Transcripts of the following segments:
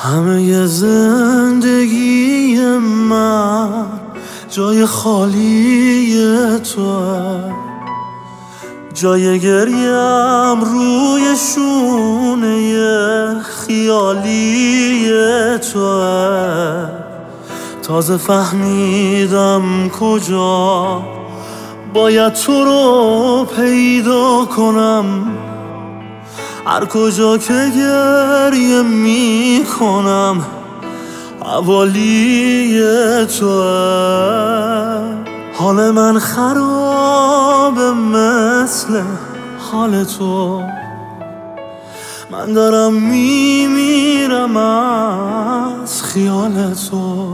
همه زندگی من جای خالی توه، جای گریم روی شونه خیالی توه. تازه فهمیدم کجا باید تو رو پیدا کنم، هر کجا که گریه می کنم حوالی توه. حال من خرابه مثل حال تو، من دارم میمیرم از خیال تو.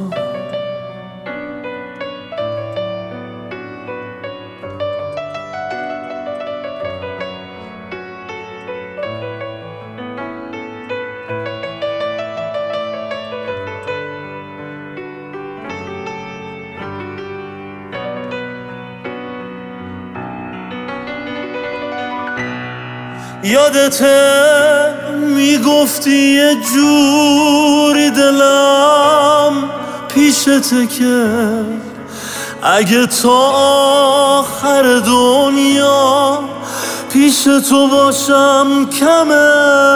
یادته میگفتی یه جوری دلم پیشته که اگه تا آخر دنیا پیش تو باشم کمه.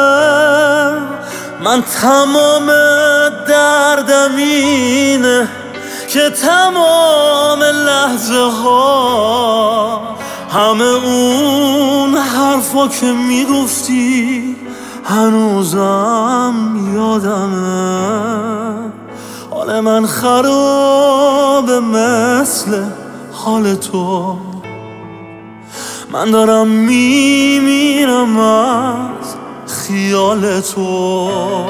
من تمام دردم اینه که تمام لحظه ها همه اون حرفا که میگفتی هنوزم یادمه. حال من خرابه مثل حال تو، من دارم میمیرم از خیال تو.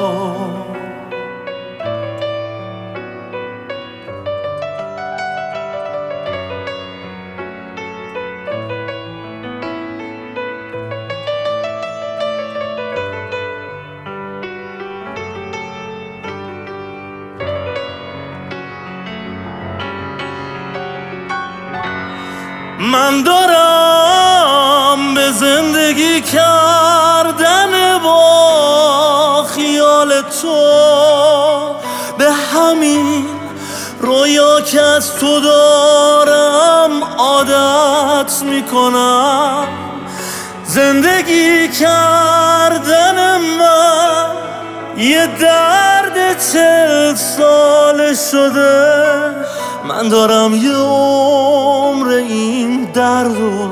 من دارم به زندگی کردن با خیال تو، به همین رویا که از تو دارم عادت میکنم. زندگی کردن من یه درد 40 ساله شده، من دارم یه عمر این درد رو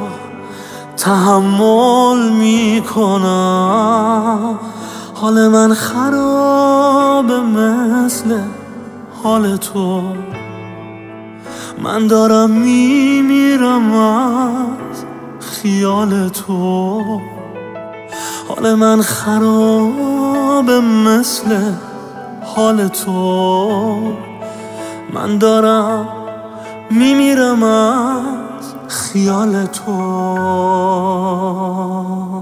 تحمل میکنم. حال من خرابه مثل حال تو، من دارم میمیرم از خیال تو. حال من خرابه مثل حال تو، من دارم میمیرم از خیال تو.